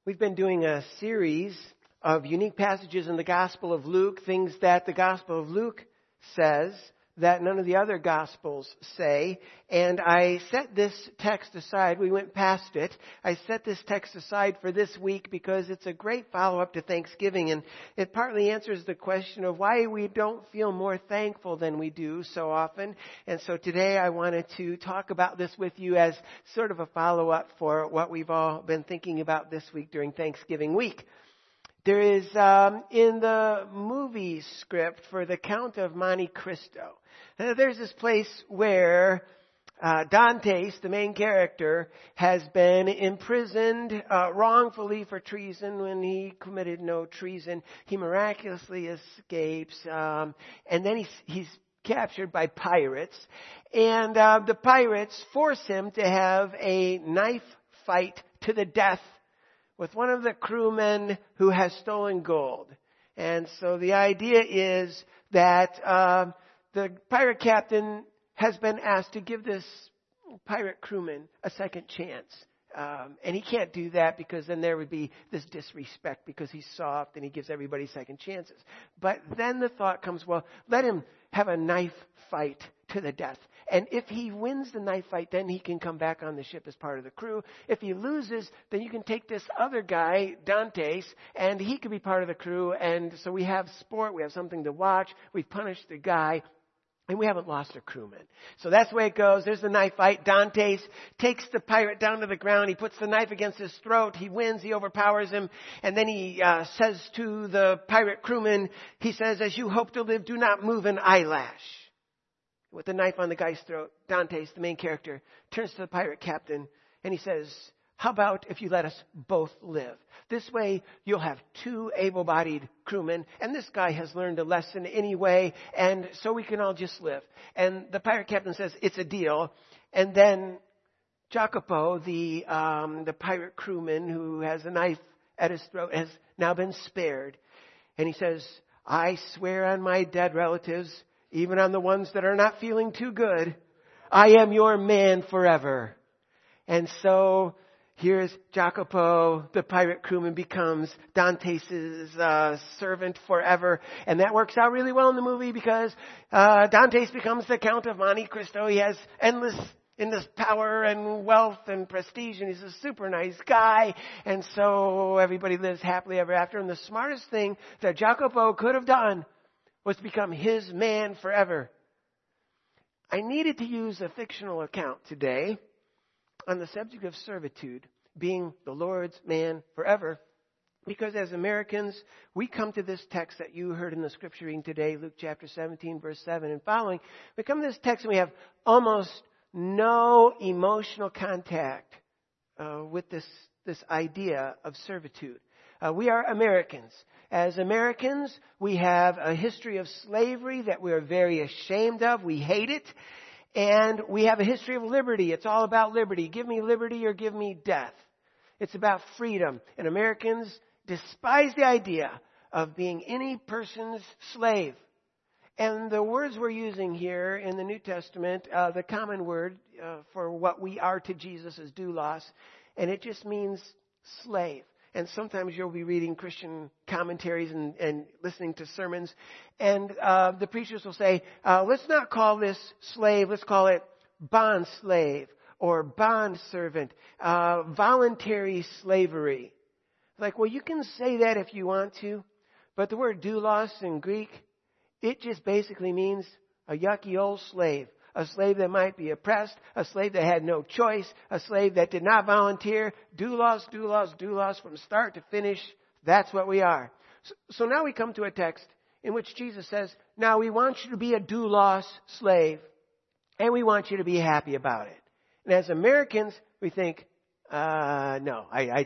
We've been doing a series of unique passages in the Gospel of Luke, things that the Gospel of Luke says that none of the other Gospels say. And I set this text aside. We went past it. I set this text aside for this week because it's a great follow-up to Thanksgiving. And it partly answers the question of why we don't feel more thankful than we do so often. And so today I wanted to talk about this with you as sort of a follow-up for what we've all been thinking about this week during Thanksgiving week. There is, in the movie script for The Count of Monte Cristo, there's this place where Dantes, the main character, has been imprisoned wrongfully for treason when he committed no treason. He miraculously escapes, and then he's captured by pirates. And the pirates force him to have a knife fight to the death with one of the crewmen who has stolen gold. And so the idea is that the pirate captain has been asked to give this pirate crewman a second chance. And he can't do that because then there would be this disrespect because he's soft and he gives everybody second chances. But then the thought comes, well, let him have a knife fight to the death. And if he wins the knife fight, then he can come back on the ship as part of the crew. If he loses, then you can take this other guy, Dantes, and he could be part of the crew. And so we have sport, we have something to watch, we've punished the guy, and we haven't lost a crewman. So that's the way it goes. There's the knife fight. Dantes takes the pirate down to the ground. He puts the knife against his throat. He wins. He overpowers him. And then he says to the pirate crewman, he says, "As you hope to live, do not move an eyelash." With the knife on the guy's throat, Dantes, the main character, turns to the pirate captain and he says, "How about if you let us both live? This way you'll have two able-bodied crewmen, and this guy has learned a lesson anyway, and so we can all just live." And the pirate captain says, "It's a deal." And then Jacopo, the pirate crewman who has a knife at his throat, has now been spared. And he says, "I swear on my dead relatives, even on the ones that are not feeling too good, I am your man forever." And so here's Jacopo, the pirate crewman, becomes Dantes' servant forever. And that works out really well in the movie because Dantes becomes the Count of Monte Cristo. He has endless power and wealth and prestige, and he's a super nice guy. And so everybody lives happily ever after. And the smartest thing that Jacopo could have done was to become his man forever. I needed to use a fictional account today on the subject of servitude, being the Lord's man forever, because as Americans, we come to this text that you heard in the scripture reading today, Luke chapter 17, verse 7 and following. We come to this text and we have almost no emotional contact with this idea of servitude. We are Americans. As Americans, we have a history of slavery that we are very ashamed of. We hate it. And we have a history of liberty. It's all about liberty. Give me liberty or give me death. It's about freedom. And Americans despise the idea of being any person's slave. And the words we're using here in the New Testament, the common word for what we are to Jesus is doulos. And it just means slave. And sometimes you'll be reading Christian commentaries and listening to sermons. And the preachers will say, let's not call this slave, let's call it bond slave or bond servant, voluntary slavery. Like, well, you can say that if you want to. But the word doulos in Greek, it just basically means a yucky old slave. A slave that might be oppressed, a slave that had no choice, a slave that did not volunteer. Doulos, doulos, doulos from start to finish. That's what we are. So now we come to a text in which Jesus says, now we want you to be a doulos slave, and we want you to be happy about it. And as Americans, we think, no,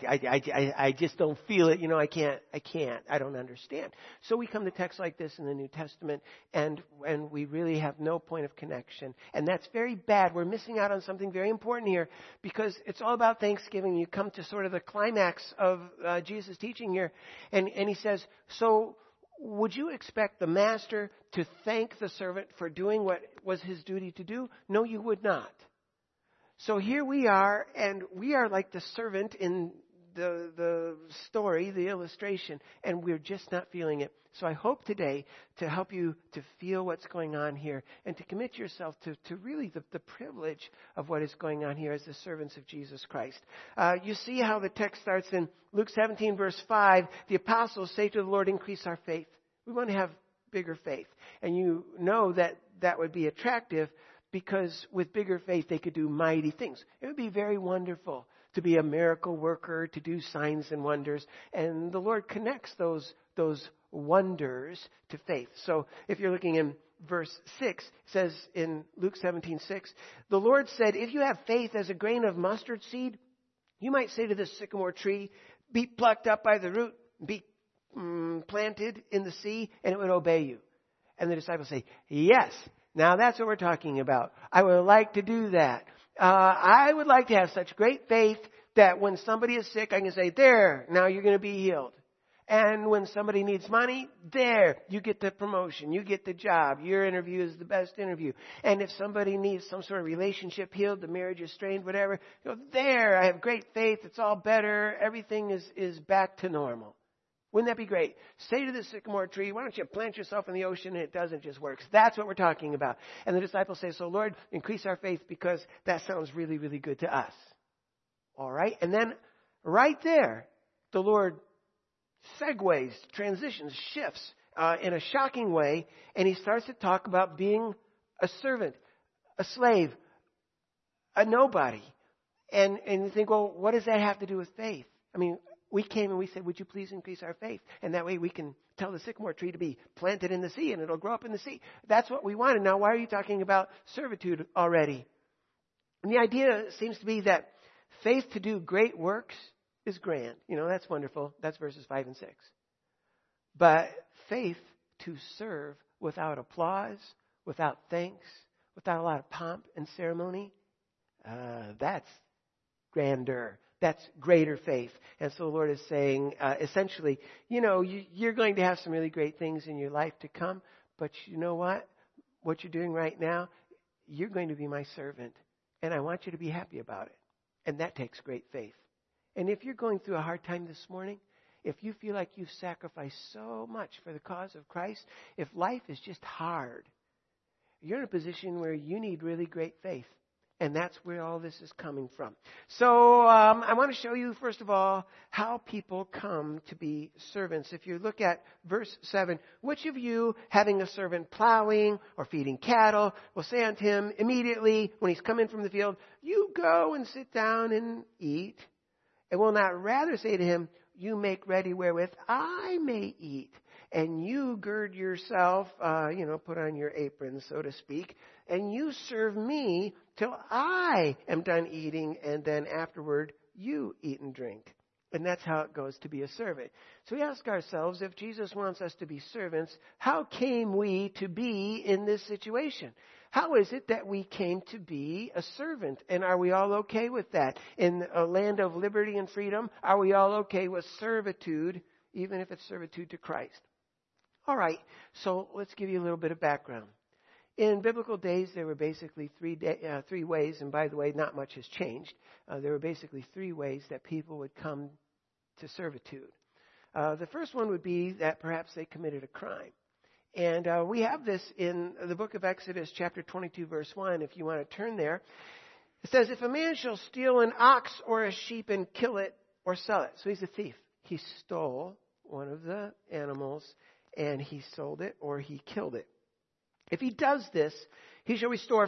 I just don't feel it. I can't, I don't understand. So we come to texts like this in the New Testament and we really have no point of connection. And that's very bad. We're missing out on something very important here because it's all about Thanksgiving. You come to sort of the climax of Jesus' teaching here. And he says, so would you expect the master to thank the servant for doing what was his duty to do? No, you would not. So here we are, and we are like the servant in the story, the illustration, and we're just not feeling it. So I hope today to help you to feel what's going on here and to commit yourself to really the privilege of what is going on here as the servants of Jesus Christ. You see how the text starts in Luke 17, verse 5. The apostles say to the Lord, increase our faith. We want to have bigger faith. And you know that would be attractive because with bigger faith they could do mighty things. It would be very wonderful to be a miracle worker, to do signs and wonders. And the Lord connects those wonders to faith. So if you're looking in verse 6, it says in Luke 17:6, the Lord said, if you have faith as a grain of mustard seed, you might say to this sycamore tree, be plucked up by the root, be planted in the sea, and it would obey you. And the disciples say, yes, now that's what we're talking about. I would like to do that. I would like to have such great faith that when somebody is sick, I can say, there, now you're going to be healed. And when somebody needs money, there, you get the promotion, you get the job, your interview is the best interview. And if somebody needs some sort of relationship healed, the marriage is strained, whatever, there, I have great faith, it's all better, everything is back to normal. Wouldn't that be great? Say to the sycamore tree, why don't you plant yourself in the ocean and it doesn't just work. That's what we're talking about. And the disciples say, so Lord, increase our faith because that sounds really, really good to us. All right? And then right there, the Lord segues, transitions, shifts in a shocking way. And he starts to talk about being a servant, a slave, a nobody. And you think, well, what does that have to do with faith? I mean, we came and we said, would you please increase our faith? And that way we can tell the sycamore tree to be planted in the sea and it'll grow up in the sea. That's what we wanted. Now, why are you talking about servitude already? And the idea seems to be that faith to do great works is grand. You know, that's wonderful. That's verses 5 and 6. But faith to serve without applause, without thanks, without a lot of pomp and ceremony, that's grander. That's greater faith. And so the Lord is saying, essentially, you know, you're going to have some really great things in your life to come. But you know what? What you're doing right now, you're going to be my servant. And I want you to be happy about it. And that takes great faith. And if you're going through a hard time this morning, if you feel like you've sacrificed so much for the cause of Christ, if life is just hard, you're in a position where you need really great faith. And that's where all this is coming from. So I want to show you, first of all, how people come to be servants. If you look at verse 7, which of you, having a servant plowing or feeding cattle, will say unto him immediately when he's come in from the field, you go and sit down and eat, and will not rather say to him, you make ready wherewith I may eat, and you gird yourself, put on your apron, so to speak, and you serve me till I am done eating, and then afterward you eat and drink. And that's how it goes to be a servant. So we ask ourselves, if Jesus wants us to be servants, how came we to be in this situation? How is it that we came to be a servant? And are we all okay with that? In a land of liberty and freedom, are we all okay with servitude, even if it's servitude to Christ? All right, so let's give you a little bit of background. In biblical days, there were basically three ways, and by the way, not much has changed. There were basically three ways that people would come to servitude. The first one would be that perhaps they committed a crime. And we have this in the book of Exodus, chapter 22, verse 1, if you want to turn there. It says, if a man shall steal an ox or a sheep and kill it or sell it. So he's a thief. He stole one of the animals and he sold it or he killed it. If he does this, he shall restore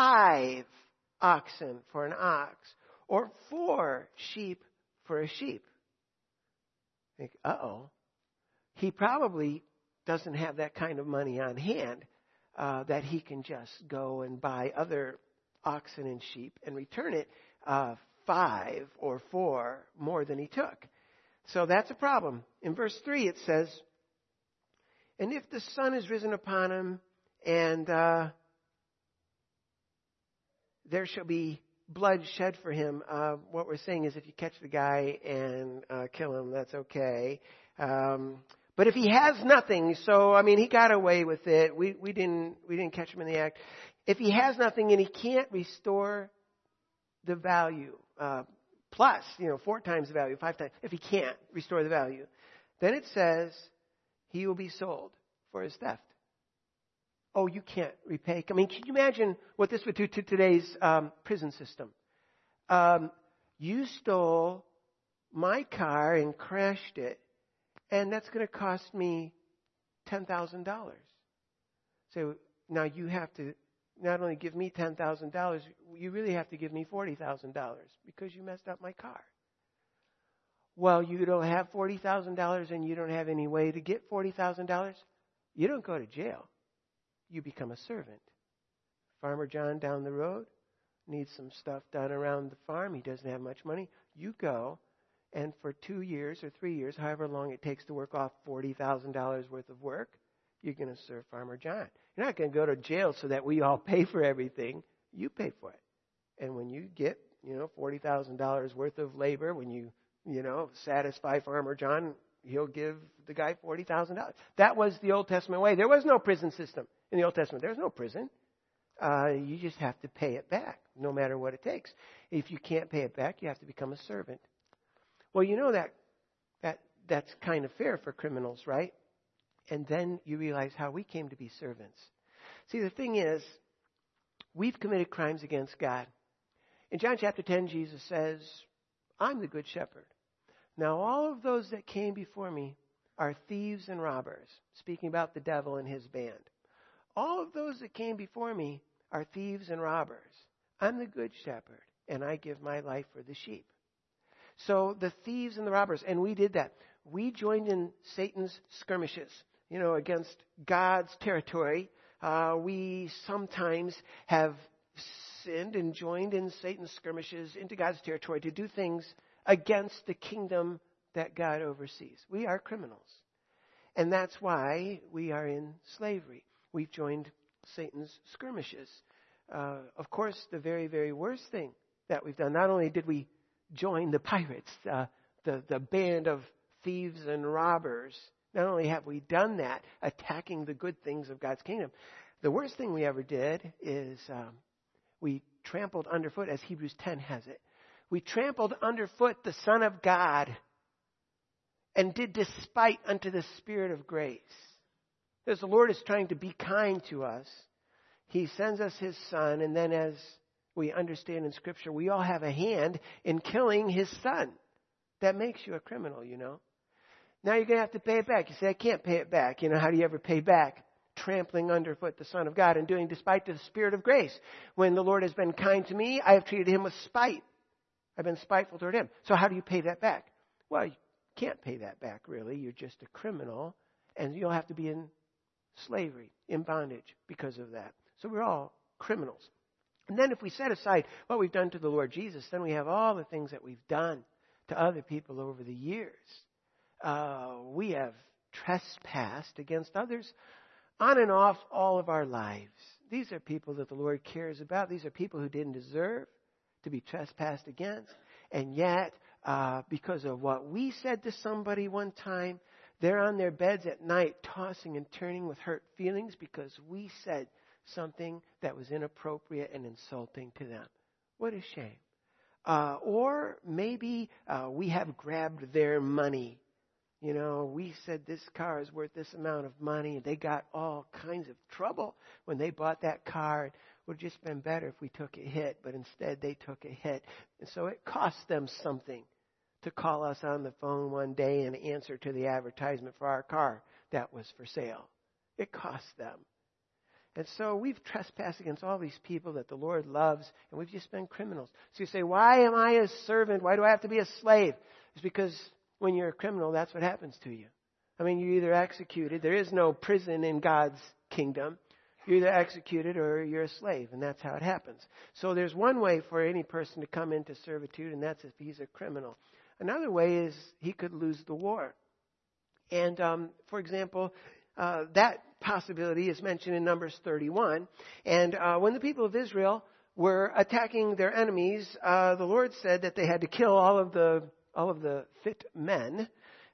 5 oxen for an ox or 4 sheep for a sheep. Think, he probably doesn't have that kind of money on hand that he can just go and buy other oxen and sheep and return it 5 or 4 more than he took. So that's a problem. In verse 3 it says, and if the sun is risen upon him, and there shall be blood shed for him. What we're saying is if you catch the guy and kill him, that's okay. But if he has nothing, so, he got away with it. We didn't catch him in the act. If he has nothing and he can't restore the value, plus, 4 times the value, 5 times, if he can't restore the value. Then it says he will be sold for his theft. Oh, you can't repay. I mean, can you imagine what this would do to today's prison system? You stole my car and crashed it, and that's going to cost me $10,000. So now you have to not only give me $10,000, you really have to give me $40,000 because you messed up my car. Well, you don't have $40,000 and you don't have any way to get $40,000. You don't go to jail. You become a servant. Farmer John down the road needs some stuff done around the farm. He doesn't have much money. You go, and for 2 years or 3 years, however long it takes to work off $40,000 worth of work, you're going to serve Farmer John. You're not going to go to jail so that we all pay for everything. You pay for it. And when you get, $40,000 worth of labor, when you satisfy Farmer John, he'll give the guy $40,000. That was the Old Testament way. There was no prison system in the Old Testament. There's no prison. You just have to pay it back, no matter what it takes. If you can't pay it back, you have to become a servant. Well, that's kind of fair for criminals, right? And then you realize how we came to be servants. See, the thing is, we've committed crimes against God. In John chapter 10, Jesus says, I'm the good shepherd. Now, all of those that came before me are thieves and robbers, speaking about the devil and his band. All of those that came before me are thieves and robbers. I'm the good shepherd, and I give my life for the sheep. So the thieves and the robbers, and we did that. We joined in Satan's skirmishes, against God's territory. We sometimes have sinned and joined in Satan's skirmishes into God's territory to do things against the kingdom that God oversees. We are criminals. And that's why we are in slavery. We've joined Satan's skirmishes. Of course, the very, very worst thing that we've done, not only did we join the pirates, the band of thieves and robbers, not only have we done that, attacking the good things of God's kingdom, the worst thing we ever did is we trampled underfoot, as Hebrews 10 has it. We trampled underfoot the Son of God and did despite unto the Spirit of grace. As the Lord is trying to be kind to us, He sends us His Son, and then as we understand in Scripture, we all have a hand in killing His Son. That makes you a criminal, Now you're going to have to pay it back. You say, I can't pay it back. How do you ever pay back? Trampling underfoot the Son of God and doing despite to the Spirit of grace. When the Lord has been kind to me, I have treated Him with spite. I've been spiteful toward Him. So how do you pay that back? Well, you can't pay that back, really. You're just a criminal, and you'll have to be in slavery, in bondage because of that. So we're all criminals. And then if we set aside what we've done to the Lord Jesus, then we have all the things that we've done to other people over the years. We have trespassed against others on and off all of our lives. These are people that the Lord cares about. These are people who didn't deserve to be trespassed against. And yet, because of what we said to somebody one time, they're on their beds at night tossing and turning with hurt feelings because we said something that was inappropriate and insulting to them. What a shame. Or maybe we have grabbed their money. We said this car is worth this amount of money, and they got all kinds of trouble when they bought that car. It would have just been better if we took a hit, but instead they took a hit. And so it cost them something to call us on the phone one day and answer to the advertisement for our car that was for sale. It cost them. And so we've trespassed against all these people that the Lord loves, and we've just been criminals. So you say, why am I a servant? Why do I have to be a slave? It's because when you're a criminal, that's what happens to you. I mean, you're either executed. There is no prison in God's kingdom. You're either executed or you're a slave, and that's how it happens. So there's one way for any person to come into servitude, and that's if he's a criminal. Another way is he could lose the war. And, for example, that possibility is mentioned in Numbers 31. And when the people of Israel were attacking their enemies, the Lord said that they had to kill all of the fit men.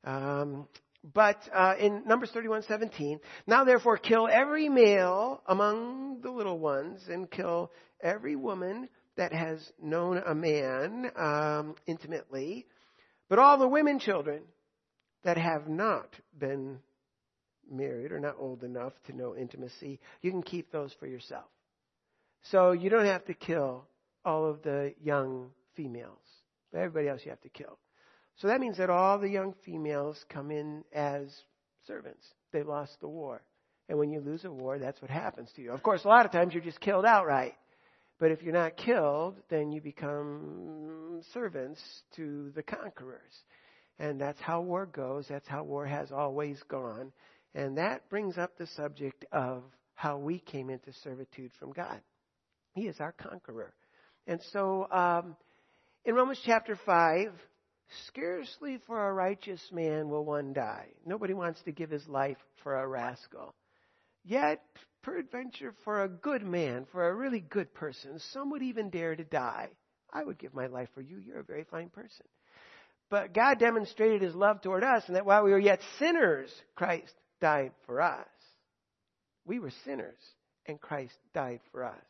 But in Numbers 31:17, now therefore kill every male among the little ones, and kill every woman that has known a man intimately, but all the women children that have not been married or not old enough to know intimacy, you can keep those for yourself. So you don't have to kill all of the young females. But everybody else you have to kill. So that means that all the young females come in as servants. They lost the war. And when you lose a war, that's what happens to you. Of course, a lot of times you're just killed outright. But if you're not killed, then you become servants to the conquerors. And that's how war goes. That's how war has always gone. And that brings up the subject of how we came into servitude from God. He is our conqueror. And so in Romans chapter 5, scarcely for a righteous man will one die. Nobody wants to give his life for a rascal. Yet, peradventure, for a good man, for a really good person, some would even dare to die. I would give my life for you. You're a very fine person. But God demonstrated his love toward us, and that while we were yet sinners, Christ died for us. We were sinners, and Christ died for us.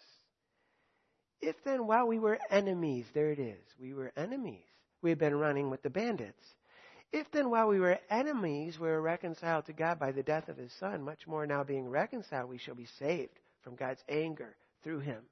If then while we were enemies, there it is, we were enemies. We had been running with the bandits. If then while we were enemies, we were reconciled to God by the death of his Son, much more now being reconciled, we shall be saved from God's anger through him.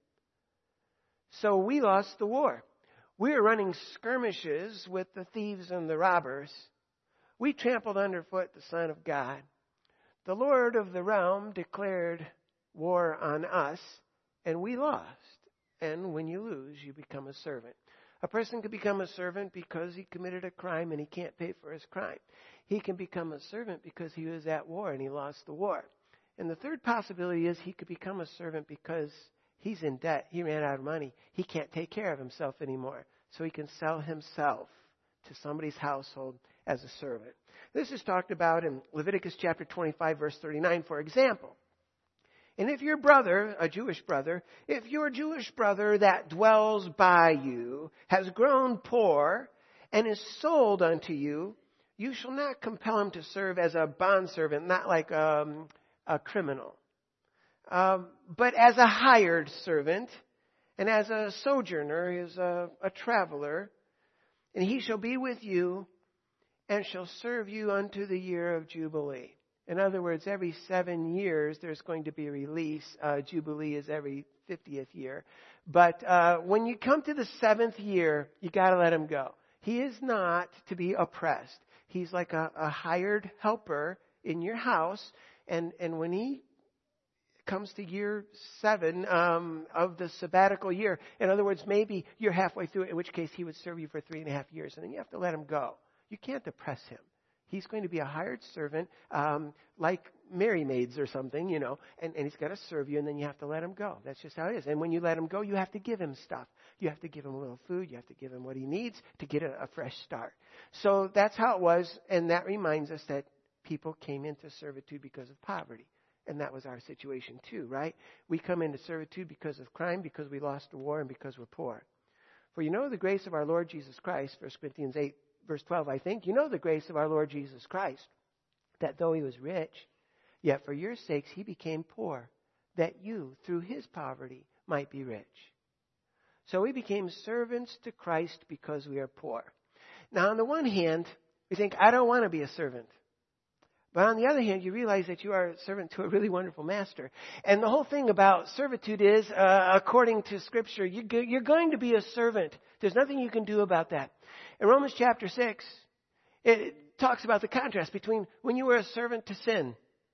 So we lost the war. We were running skirmishes with the thieves and the robbers. We trampled underfoot the Son of God. The Lord of the realm declared war on us, and we lost. And when you lose, you become a servant. A person can become a servant because he committed a crime and he can't pay for his crime. He can become a servant because he was at war and he lost the war. And the third possibility is he could become a servant because he's in debt. He ran out of money. He can't take care of himself anymore. So he can sell himself to somebody's household as a servant. This is talked about in Leviticus chapter 25, verse 39, for example. And if your brother, a Jewish brother, if your Jewish brother that dwells by you has grown poor and is sold unto you, you shall not compel him to serve as a bondservant, not like a criminal, but as a hired servant and as a sojourner, is a traveler. And he shall be with you and shall serve you unto the year of Jubilee. In other words, every 7 years there's going to be a release. Jubilee is every 50th year. But when you come to the 7th year, you got to let him go. He is not to be oppressed. He's like a hired helper in your house. And when he comes to year 7 of the sabbatical year, in other words, maybe you're halfway through it, in which case he would serve you for 3.5 years. And then you have to let him go. You can't oppress him. He's going to be a hired servant, like Mary Maids or something, and he's got to serve you, and then you have to let him go. That's just how it is. And when you let him go, you have to give him stuff. You have to give him a little food. You have to give him what he needs to get a fresh start. So that's how it was, and that reminds us that people came into servitude because of poverty. And that was our situation too, right? We come into servitude because of crime, because we lost the war, and because we're poor. For you know the grace of our Lord Jesus Christ, 1 Corinthians 8, verse 12, I think. You know the grace of our Lord Jesus Christ, that though he was rich, yet for your sakes he became poor, that you, through his poverty, might be rich. So we became servants to Christ because we are poor. Now, on the one hand, we think, I don't want to be a servant. But on the other hand, you realize that you are a servant to a really wonderful master. And the whole thing about servitude is, according to Scripture, you're going to be a servant. There's nothing you can do about that. In Romans chapter 6, it talks about the contrast between when you were a servant to sin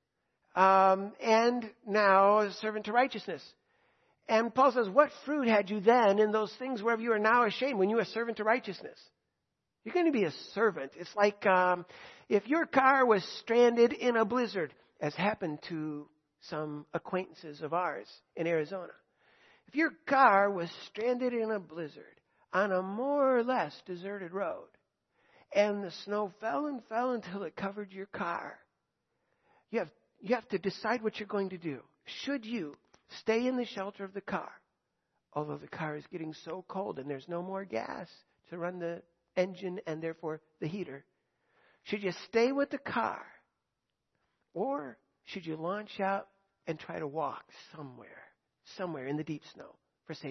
and now a servant to righteousness. And Paul says, what fruit had you then in those things whereof you are now ashamed when you were a servant to righteousness? You're going to be a servant. It's like if your car was stranded in a blizzard, as happened to some acquaintances of ours in Arizona. If your car was stranded in a blizzard on a more or less deserted road, and the snow fell and fell until it covered your car, you have to decide what you're going to do. Should you stay in the shelter of the car, although the car is getting so cold and there's no more gas to run the engine and therefore the heater? Should you stay with the car, or should you launch out and try to walk somewhere in the deep snow for safety?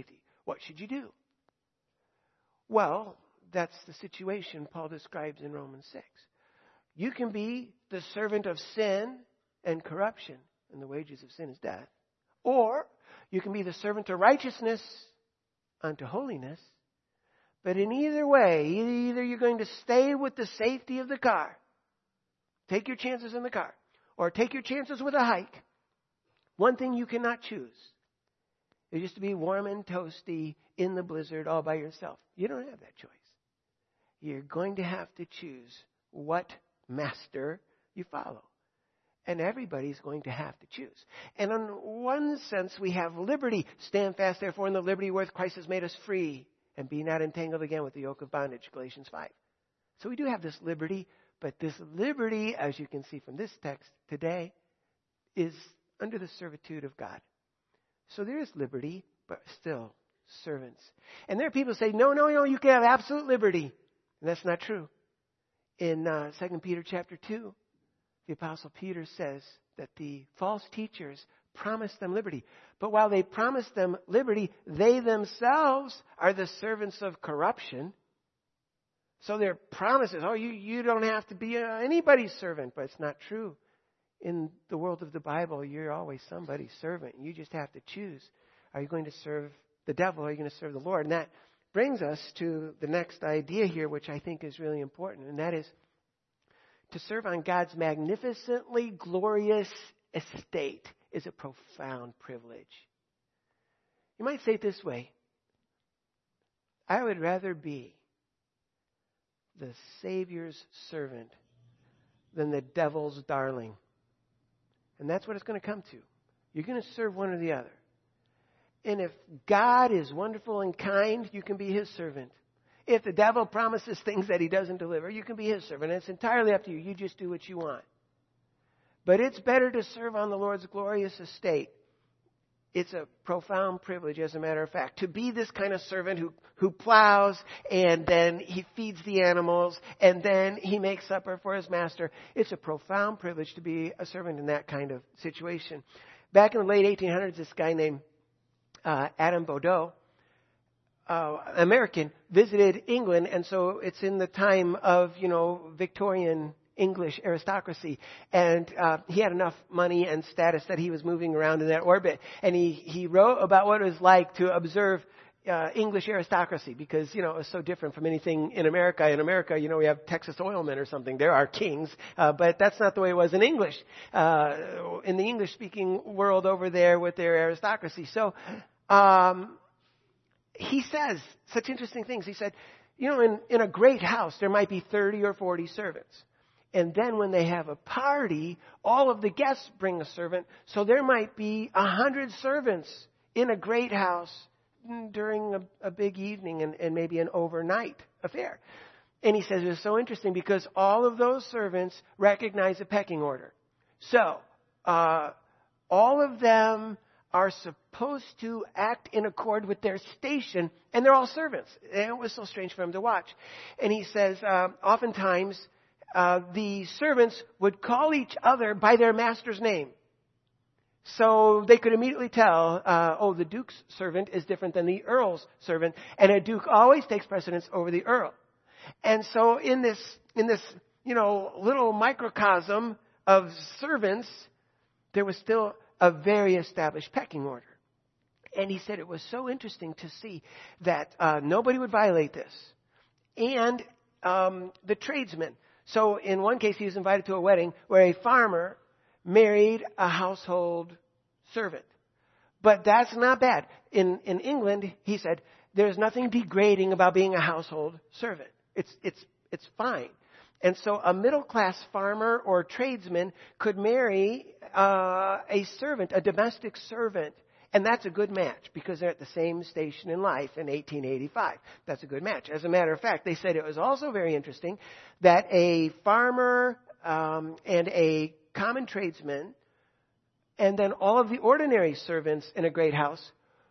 What should you do? Well, that's the situation Paul describes in Romans 6. You can be the servant of sin and corruption, and the wages of sin is death. Or you can be the servant of righteousness unto holiness. But in either way, either you're going to stay with the safety of the car, take your chances in the car, or take your chances with a hike. One thing you cannot choose is just to be warm and toasty in the blizzard all by yourself. You don't have that choice. You're going to have to choose what master you follow. And everybody's going to have to choose. And in one sense, we have liberty. Stand fast, therefore, in the liberty wherewith Christ has made us free, and be not entangled again with the yoke of bondage, Galatians 5. So we do have this liberty, but this liberty, as you can see from this text today, is under the servitude of God. So there is liberty, but still servants. And there are people who say, no, you can have absolute liberty. And that's not true. In 2 Peter chapter 2, the Apostle Peter says that the false teachers promised them liberty. But while they promised them liberty, they themselves are the servants of corruption. So their promises, you don't have to be anybody's servant, but it's not true. In the world of the Bible, you're always somebody's servant. You just have to choose. Are you going to serve the devil or are you going to serve the Lord? And that brings us to the next idea here, which I think is really important, and that is to serve on God's magnificently glorious estate is a profound privilege. You might say it this way: I would rather be the Savior's servant than the devil's darling. And that's what it's going to come to. You're going to serve one or the other. And if God is wonderful and kind, you can be His servant. If the devil promises things that he doesn't deliver, you can be his servant. It's entirely up to you. You just do what you want. But it's better to serve on the Lord's glorious estate. It's a profound privilege, as a matter of fact, to be this kind of servant who plows and then he feeds the animals and then he makes supper for his master. It's a profound privilege to be a servant in that kind of situation. Back in the late 1800s, this guy named Adam Baudot, American, visited England, and so it's in the time of, Victorian English aristocracy, and he had enough money and status that he was moving around in that orbit, and he wrote about what it was like to observe English aristocracy, because it was so different from anything in America. In America, we have Texas oilmen or something. There are kings, but that's not the way it was in English, in the English-speaking world over there with their aristocracy. So he says such interesting things. He said, in a great house, there might be 30 or 40 servants. And then when they have a party, all of the guests bring a servant. So there might be 100 servants in a great house during a big evening and maybe an overnight affair. And he says it's so interesting because all of those servants recognize a pecking order. So all of them are supposed to act in accord with their station, and they're all servants. And it was so strange for him to watch. And he says oftentimes the servants would call each other by their master's name. So they could immediately tell, the duke's servant is different than the earl's servant, and a duke always takes precedence over the earl. And so in this little microcosm of servants, there was still a very established pecking order. And he said it was so interesting to see that nobody would violate this. And the tradesmen. So in one case, he was invited to a wedding where a farmer married a household servant. But that's not bad. In England, he said, there's nothing degrading about being a household servant. It's fine. And so a middle-class farmer or tradesman could marry a servant, a domestic servant. And that's a good match because they're at the same station in life in 1885. That's a good match. As a matter of fact, they said it was also very interesting that a farmer and a common tradesman and then all of the ordinary servants in a great house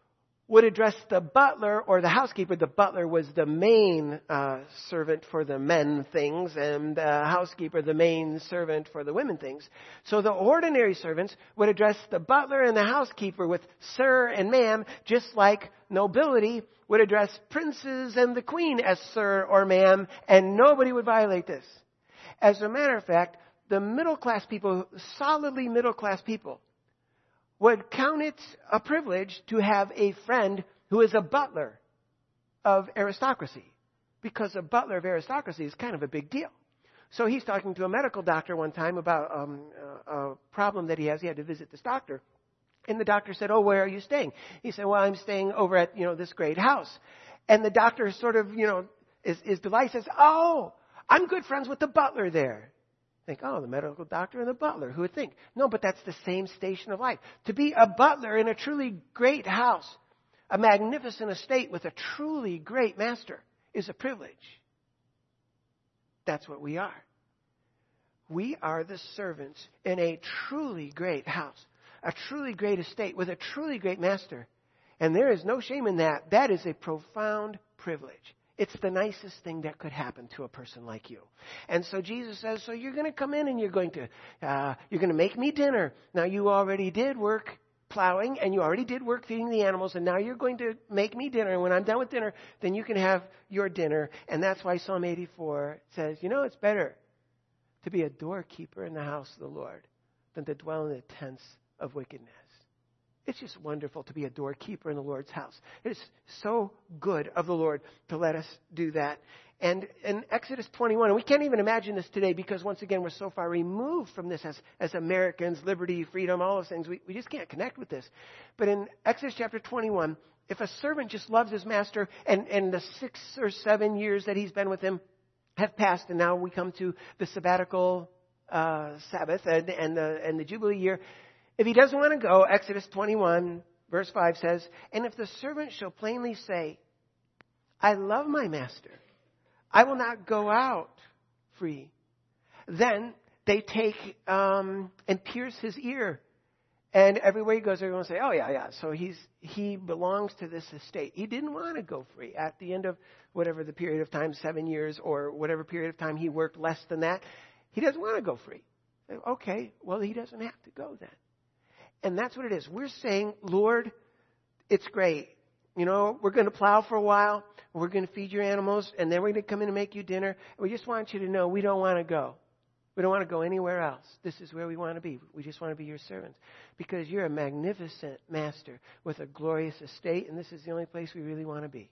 would address the butler or the housekeeper. The butler was the main servant for the men things, and the housekeeper the main servant for the women things. So the ordinary servants would address the butler and the housekeeper with sir and ma'am, just like nobility would address princes and the queen as sir or ma'am, and nobody would violate this. As a matter of fact, the middle class people, solidly middle class people, would count it a privilege to have a friend who is a butler of aristocracy, because a butler of aristocracy is kind of a big deal. So he's talking to a medical doctor one time about a problem that he has. He had to visit this doctor. And the doctor said, "Oh, where are you staying?" He said, "Well, I'm staying over at, this great house." And the doctor sort of, is delighted, says, "Oh, I'm good friends with the butler there." Think, oh, the medical doctor and the butler. Who would think? No, but that's the same station of life. To be a butler in a truly great house, a magnificent estate with a truly great master, is a privilege. That's what we are. We are the servants in a truly great house, a truly great estate with a truly great master. And there is no shame in that. That is a profound privilege. It's the nicest thing that could happen to a person like you. And so Jesus says, so you're going to come in and you're going to make me dinner. Now you already did work plowing and you already did work feeding the animals, and now you're going to make me dinner. And when I'm done with dinner, then you can have your dinner. And that's why Psalm 84 says, it's better to be a doorkeeper in the house of the Lord than to dwell in the tents of wickedness. It's just wonderful to be a doorkeeper in the Lord's house. It is so good of the Lord to let us do that. And in Exodus 21, and we can't even imagine this today because, once again, we're so far removed from this as Americans, liberty, freedom, all those things. We just can't connect with this. But in Exodus chapter 21, if a servant just loves his master and the 6 or 7 years that he's been with him have passed, and now we come to the sabbatical Sabbath and the Jubilee year, if he doesn't want to go, Exodus 21, verse 5 says, and if the servant shall plainly say, I love my master, I will not go out free, then they take and pierce his ear. And everywhere he goes, everyone will say, oh, yeah. So he belongs to this estate. He didn't want to go free at the end of whatever the period of time, 7 years, or whatever period of time he worked less than that. He doesn't want to go free. Okay, well, he doesn't have to go then. And that's what it is. We're saying, Lord, it's great. We're going to plow for a while. We're going to feed your animals. And then we're going to come in and make you dinner. We just want you to know we don't want to go. We don't want to go anywhere else. This is where we want to be. We just want to be your servants. Because you're a magnificent master with a glorious estate. And this is the only place we really want to be.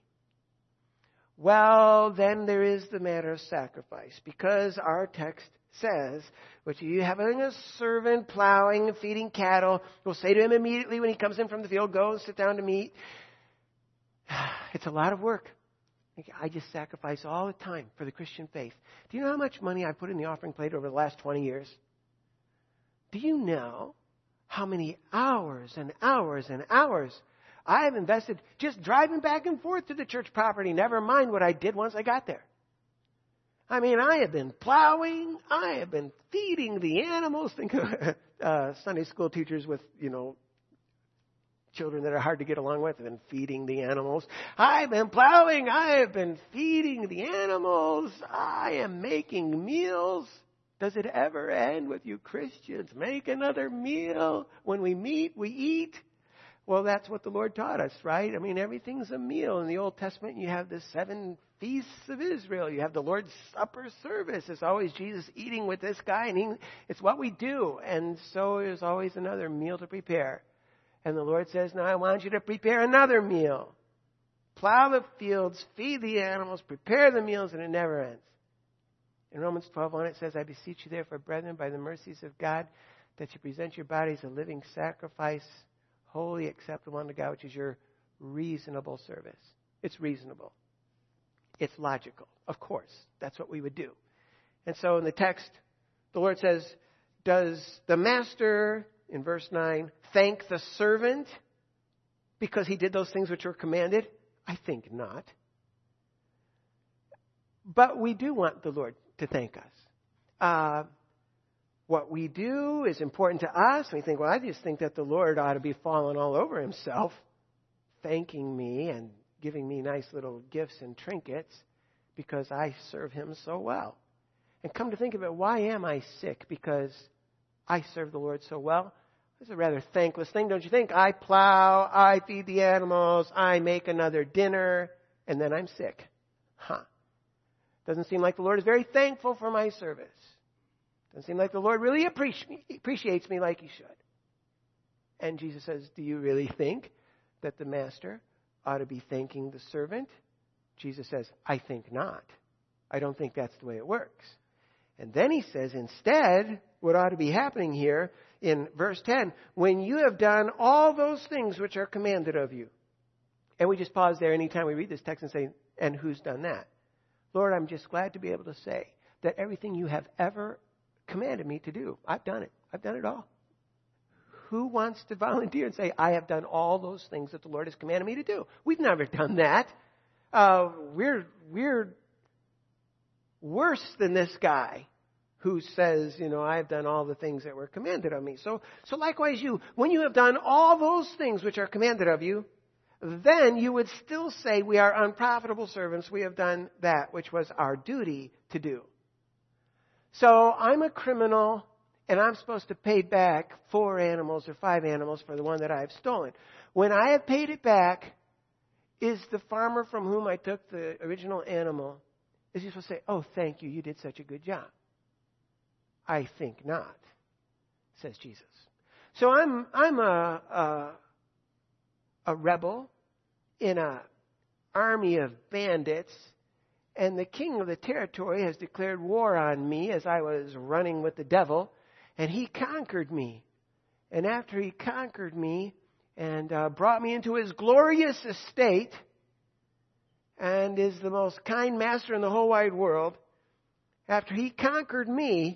Well, then there is the matter of sacrifice. Because our text says, which you having a servant plowing and feeding cattle, will say to him immediately when he comes in from the field, go and sit down to meat. It's a lot of work. I just sacrifice all the time for the Christian faith. Do you know how much money I've put in the offering plate over the last 20 years? Do you know how many hours and hours and hours I have invested just driving back and forth to the church property, never mind what I did once I got there? I mean, I have been plowing. I have been feeding the animals. Think of Sunday school teachers with, children that are hard to get along with and feeding the animals. I've been plowing. I have been feeding the animals. I am making meals. Does it ever end with you Christians? Make another meal. When we meet, we eat. Well, that's what the Lord taught us, right? I mean, everything's a meal. In the Old Testament, you have the 7 feasts of Israel. You have the Lord's Supper service. It's always Jesus eating with this guy, and it's what we do. And so there's always another meal to prepare. And the Lord says, now I want you to prepare another meal. Plow the fields, feed the animals, prepare the meals, and it never ends. In Romans 12:1, it says, I beseech you therefore, brethren, by the mercies of God, that you present your bodies a living sacrifice, holy, acceptable unto God, which is your reasonable service. It's reasonable. It's logical. Of course, that's what we would do. And so in the text, the Lord says, does the master, in verse 9, thank the servant because he did those things which were commanded? I think not. But we do want the Lord to thank us. What we do is important to us. We think, well, I just think that the Lord ought to be falling all over himself thanking me and giving me nice little gifts and trinkets because I serve him so well. And come to think of it, why am I sick? Because I serve the Lord so well? It's a rather thankless thing, don't you think? I plow, I feed the animals, I make another dinner, and then I'm sick. Doesn't seem like the Lord is very thankful for my service. Doesn't seem like the Lord really appreciates me like he should. And Jesus says, do you really think that the master ought to be thanking the servant? Jesus says, I think not. I don't think that's the way it works. And then he says, instead, what ought to be happening here in verse 10, when you have done all those things which are commanded of you. And we just pause there anytime we read this text and say, and who's done that? Lord, I'm just glad to be able to say that everything you have ever commanded me to do, I've done it. I've done it all. Who wants to volunteer and say, I have done all those things that the Lord has commanded me to do? We've never done that. We're worse than this guy who says, I've done all the things that were commanded of me. So likewise when you have done all those things which are commanded of you, then you would still say we are unprofitable servants. We have done that which was our duty to do. So I'm a criminal and I'm supposed to pay back 4 animals or 5 animals for the one that I have stolen. When I have paid it back, is the farmer from whom I took the original animal, is he supposed to say, oh, thank you, you did such a good job? I think not, says Jesus. So I'm a rebel in an army of bandits, and the king of the territory has declared war on me as I was running with the devil, and he conquered me. And after he conquered me and brought me into his glorious estate, and is the most kind master in the whole wide world, after he conquered me,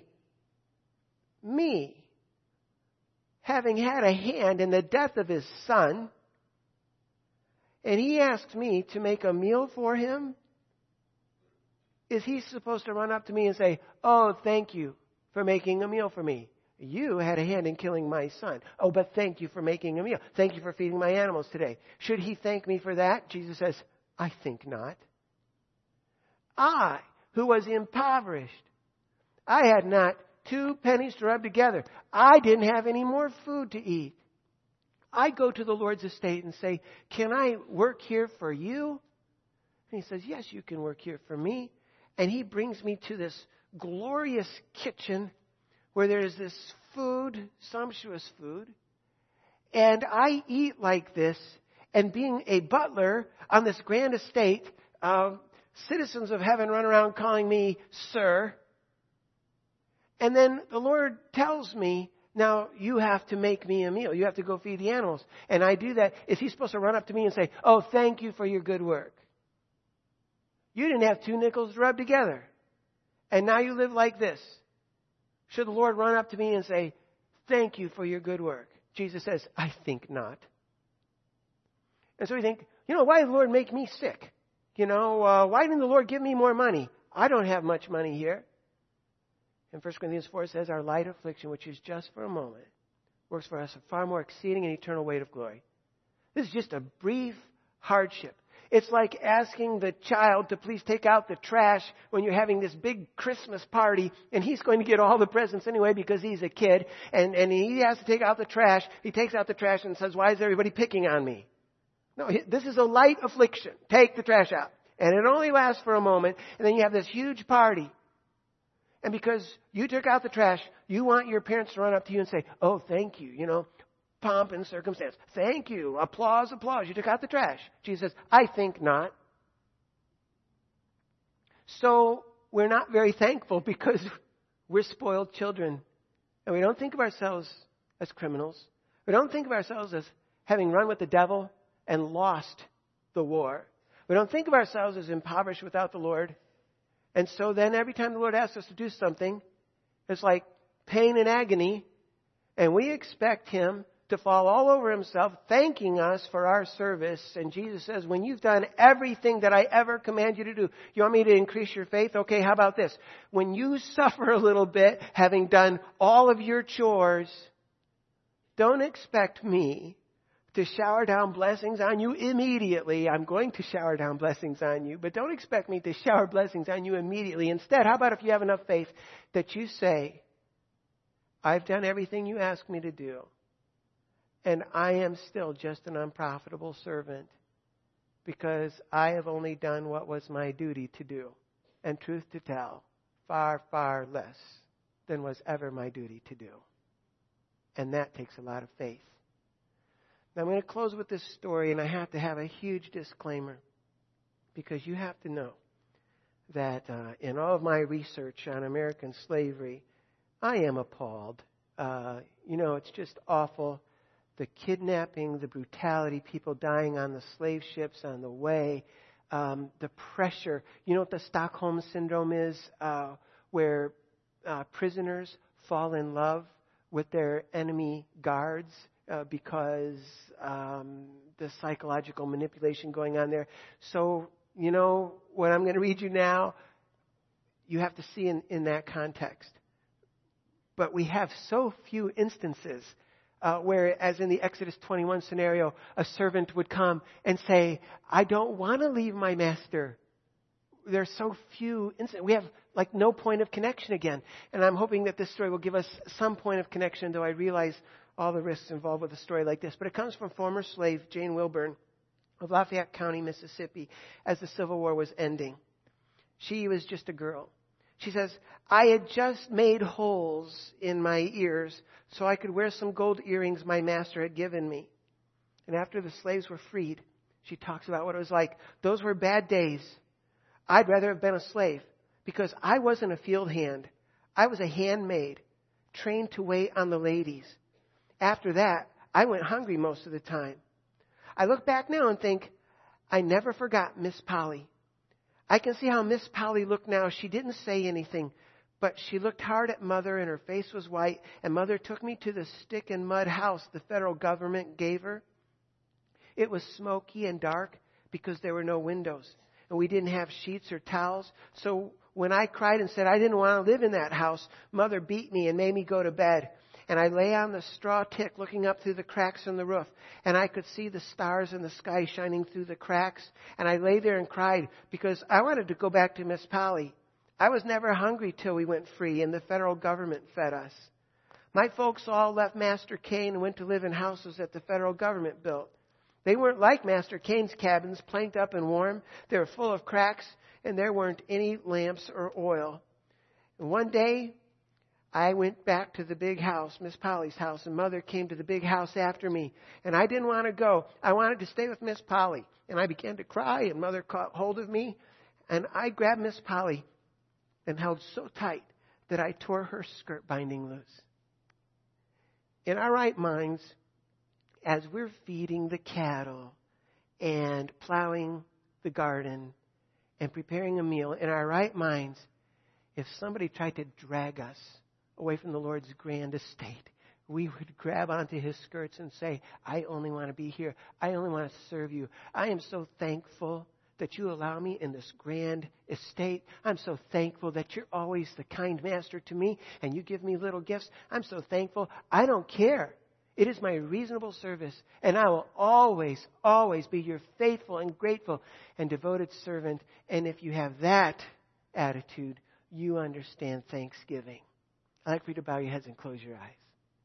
having had a hand in the death of his son, and he asked me to make a meal for him, is he supposed to run up to me and say, oh, thank you for making a meal for me? You had a hand in killing my son. Oh, but thank you for making a meal. Thank you for feeding my animals today. Should he thank me for that? Jesus says, I think not. I, who was impoverished, I had not 2 pennies to rub together. I didn't have any more food to eat. I go to the Lord's estate and say, can I work here for you? And he says, yes, you can work here for me. And he brings me to this glorious kitchen where there's this food, sumptuous food. And I eat like this. And being a butler on this grand estate, citizens of heaven run around calling me sir. And then the Lord tells me, now you have to make me a meal. You have to go feed the animals. And I do that. Is he supposed to run up to me and say, oh, thank you for your good work? You didn't have 2 nickels to rub together. And now you live like this. Should the Lord run up to me and say, thank you for your good work? Jesus says, I think not. And so we think, why did the Lord make me sick? Why didn't the Lord give me more money? I don't have much money here. And 1 Corinthians 4 says, our light affliction, which is just for a moment, works for us a far more exceeding and eternal weight of glory. This is just a brief hardship. It's like asking the child to please take out the trash when you're having this big Christmas party, and he's going to get all the presents anyway because he's a kid, and he has to take out the trash. He takes out the trash and says, why is everybody picking on me? No, this is a light affliction. Take the trash out. And it only lasts for a moment, and then you have this huge party. And because you took out the trash, you want your parents to run up to you and say, oh, thank you, pomp and circumstance. Thank you. Applause, applause. You took out the trash. Jesus says, I think not. So we're not very thankful because we're spoiled children. And we don't think of ourselves as criminals. We don't think of ourselves as having run with the devil and lost the war. We don't think of ourselves as impoverished without the Lord. And so then every time the Lord asks us to do something, it's like pain and agony. And we expect him to fall all over himself, thanking us for our service. And Jesus says, when you've done everything that I ever command you to do, you want me to increase your faith? Okay, how about this? When you suffer a little bit, having done all of your chores, don't expect me to shower down blessings on you immediately. I'm going to shower down blessings on you, but don't expect me to shower blessings on you immediately. Instead, how about if you have enough faith that you say, I've done everything you asked me to do, and I am still just an unprofitable servant because I have only done what was my duty to do. And truth to tell, far, far less than was ever my duty to do. And that takes a lot of faith. Now I'm going to close with this story, and I have to have a huge disclaimer because you have to know that in all of my research on American slavery, I am appalled. It's just awful. The kidnapping, the brutality, people dying on the slave ships on the way, the pressure. You know what the Stockholm Syndrome is? Where prisoners fall in love with their enemy guards because the psychological manipulation going on there. So, what I'm going to read you now, you have to see in that context. But we have so few instances where, as in the Exodus 21 scenario, a servant would come and say, I don't want to leave my master. There's so few instances. We have no point of connection again. And I'm hoping that this story will give us some point of connection, though I realize all the risks involved with a story like this. But it comes from former slave Jane Wilburn of Lafayette County, Mississippi, as the Civil War was ending. She was just a girl. She says, I had just made holes in my ears so I could wear some gold earrings my master had given me. And after the slaves were freed, she talks about what it was like. Those were bad days. I'd rather have been a slave because I wasn't a field hand. I was a handmaid, trained to wait on the ladies. After that, I went hungry most of the time. I look back now and think, I never forgot Miss Polly. I can see how Miss Polly looked now. She didn't say anything, but she looked hard at Mother and her face was white. And Mother took me to the stick and mud house the federal government gave her. It was smoky and dark because there were no windows. And we didn't have sheets or towels. So when I cried and said I didn't want to live in that house, Mother beat me and made me go to bed. And I lay on the straw tick looking up through the cracks in the roof. And I could see the stars in the sky shining through the cracks. And I lay there and cried because I wanted to go back to Miss Polly. I was never hungry till we went free and the federal government fed us. My folks all left Master Kane and went to live in houses that the federal government built. They weren't like Master Kane's cabins, planked up and warm. They were full of cracks and there weren't any lamps or oil. And one day, I went back to the big house, Miss Polly's house, and Mother came to the big house after me. And I didn't want to go. I wanted to stay with Miss Polly. And I began to cry, and Mother caught hold of me. And I grabbed Miss Polly and held so tight that I tore her skirt binding loose. In our right minds, as we're feeding the cattle and plowing the garden and preparing a meal, in our right minds, if somebody tried to drag us away from the Lord's grand estate, we would grab onto his skirts and say, I only want to be here. I only want to serve you. I am so thankful that you allow me in this grand estate. I'm so thankful that you're always the kind master to me and you give me little gifts. I'm so thankful. I don't care. It is my reasonable service, and I will always, always be your faithful and grateful and devoted servant. And if you have that attitude, you understand Thanksgiving. I'd like for you to bow your heads and close your eyes.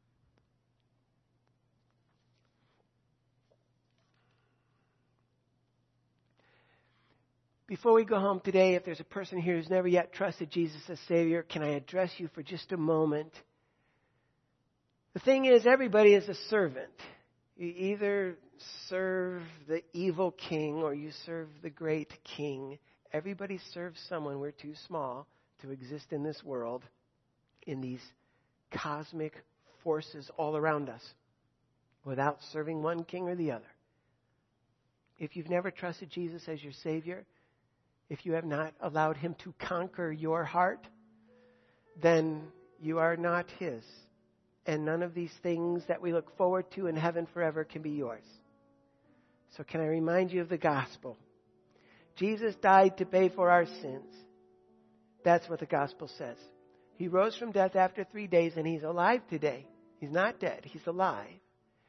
Before we go home today, if there's a person here who's never yet trusted Jesus as Savior, can I address you for just a moment? The thing is, everybody is a servant. You either serve the evil king or you serve the great king. Everybody serves someone. We're too small to exist in this world, in these cosmic forces all around us, without serving one king or the other. If you've never trusted Jesus as your Savior, if you have not allowed him to conquer your heart, then you are not his. And none of these things that we look forward to in heaven forever can be yours. So can I remind you of the gospel? Jesus died to pay for our sins. That's what the gospel says. He rose from death after 3 days, and he's alive today. He's not dead. He's alive.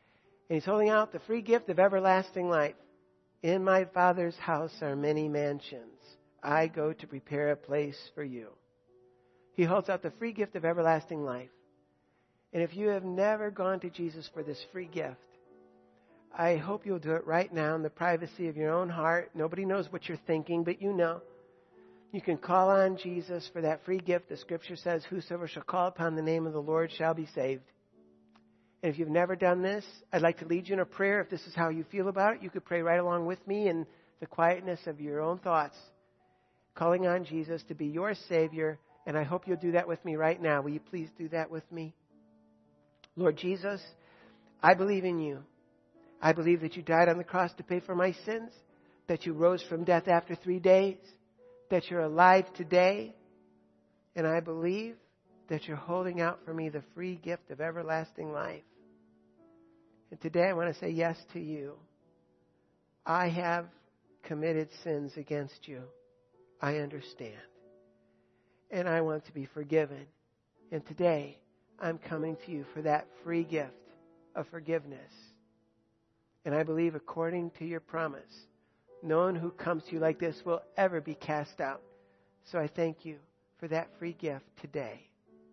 And He's holding out the free gift of everlasting life. In my Father's house are many mansions. I go to prepare a place for you. He holds out the free gift of everlasting life. And if you have never gone to Jesus for this free gift, I hope you'll do it right now in the privacy of your own heart. Nobody knows what you're thinking, but you know. You can call on Jesus for that free gift. The Scripture says, whosoever shall call upon the name of the Lord shall be saved. And if you've never done this, I'd like to lead you in a prayer. If this is how you feel about it, you could pray right along with me in the quietness of your own thoughts, calling on Jesus to be your Savior. And I hope you'll do that with me right now. Will you please do that with me? Lord Jesus, I believe in you. I believe that you died on the cross to pay for my sins, that you rose from death after 3 days, that you're alive today, and I believe that you're holding out for me the free gift of everlasting life. And today I want to say yes to you. I have committed sins against you. I understand. And I want to be forgiven. And today I'm coming to you for that free gift of forgiveness. And I believe, according to your promise, no one who comes to you like this will ever be cast out. So I thank you for that free gift today.